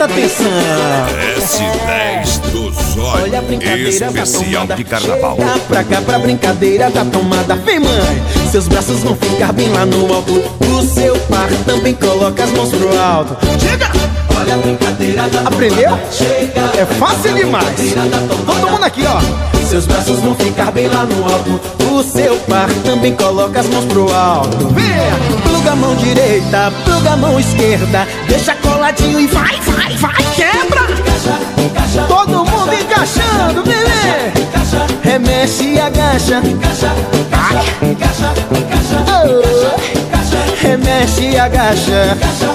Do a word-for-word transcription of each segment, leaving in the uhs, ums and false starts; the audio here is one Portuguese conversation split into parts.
presta atenção. S dez do Zóio, Olha a brincadeira especial da tomada. de carnaval. Chega pra cá pra brincadeira da tomada. Vem, mãe, seus braços vão ficar bem lá no alto. O seu par também coloca as mãos pro alto. Chega! Olha a brincadeira da Aprendeu? tomada. Chega, É fácil demais. todo mundo aqui, ó. Seus braços vão ficar bem lá no alto. O seu par também coloca as mãos pro alto. Vem! Pluga a mão direita, pluga a mão esquerda. Deixa coladinho e vai, vai, vai, quebra! Todo mundo encaixando, bebê! Remexe e agacha. Oh. Remexe e agacha.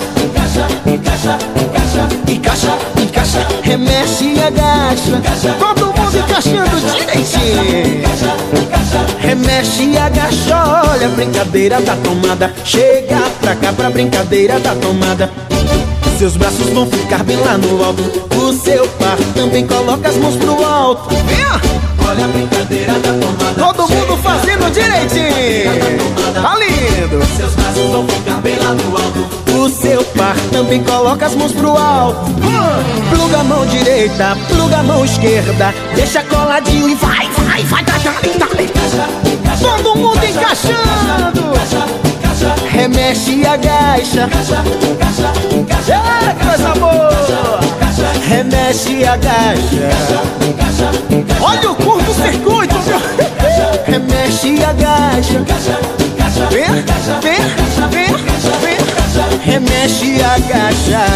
Encaixa, encaixa. Remexe e agacha. Todo mundo encaixando direitinho. Remexe e agacha. Olha a brincadeira da tomada. Chega pra cá pra brincadeira da tomada. Seus braços vão ficar bem lá no alto. O seu par também coloca as mãos pro alto. Vem! Olha a brincadeira da tomada. Todo mundo fazendo direitinho. Tá lindo. Seus braços vão ficar bem lá no alto. O seu par também coloca as mãos pro alto. Pluga a mão direita, pluga a mão esquerda. Deixa coladinho e vai, vai, vai, dá, dá, dá. Todo mundo encaixando. Remexe e agacha. É, coisa boa. Remexe e agacha. Olha o curto-circuito, meu. Remexe e agacha. Vem, vem, vem, vem. Remexe e agacha.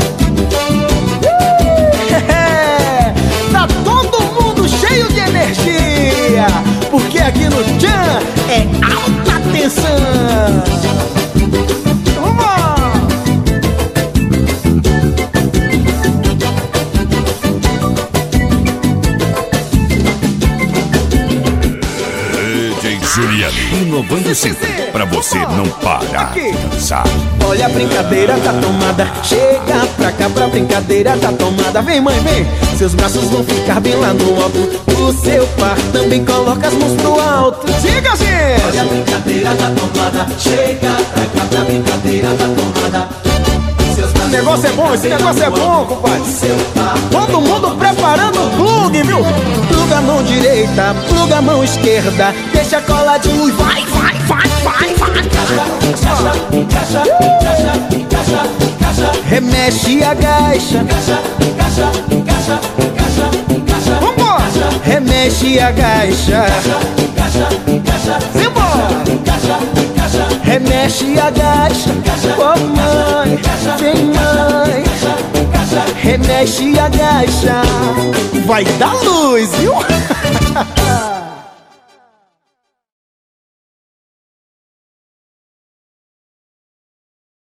Tá todo mundo cheio de energia, porque aqui no Tchan é alta tensão. D J Juliano, inovando sempre, pra você não parar de dançar. Olha a brincadeira da tomada. Chega pra cá pra brincadeira da tomada. Vem, mãe, vem. Seus braços vão ficar bem lá no alto. O seu par também coloca as mãos pro alto. Diga, gente. Olha a brincadeira da tomada. Chega pra cá pra brincadeira da tomada. Esse negócio é bom, esse negócio é bom, compadre. Todo mundo preparando o plug, viu? Pluga a mão direita, pluga a mão esquerda. Deixa coladinho e vai, vai, vai, vai, vai. Encaixa, encaixa, encaixa, encaixa. Remexe e agacha. Vambora. Remexe e agacha. Simbora. Remexe e agacha. Oh, mãe, vem, mãe. Remexe e agacha. Vai dar luz, viu?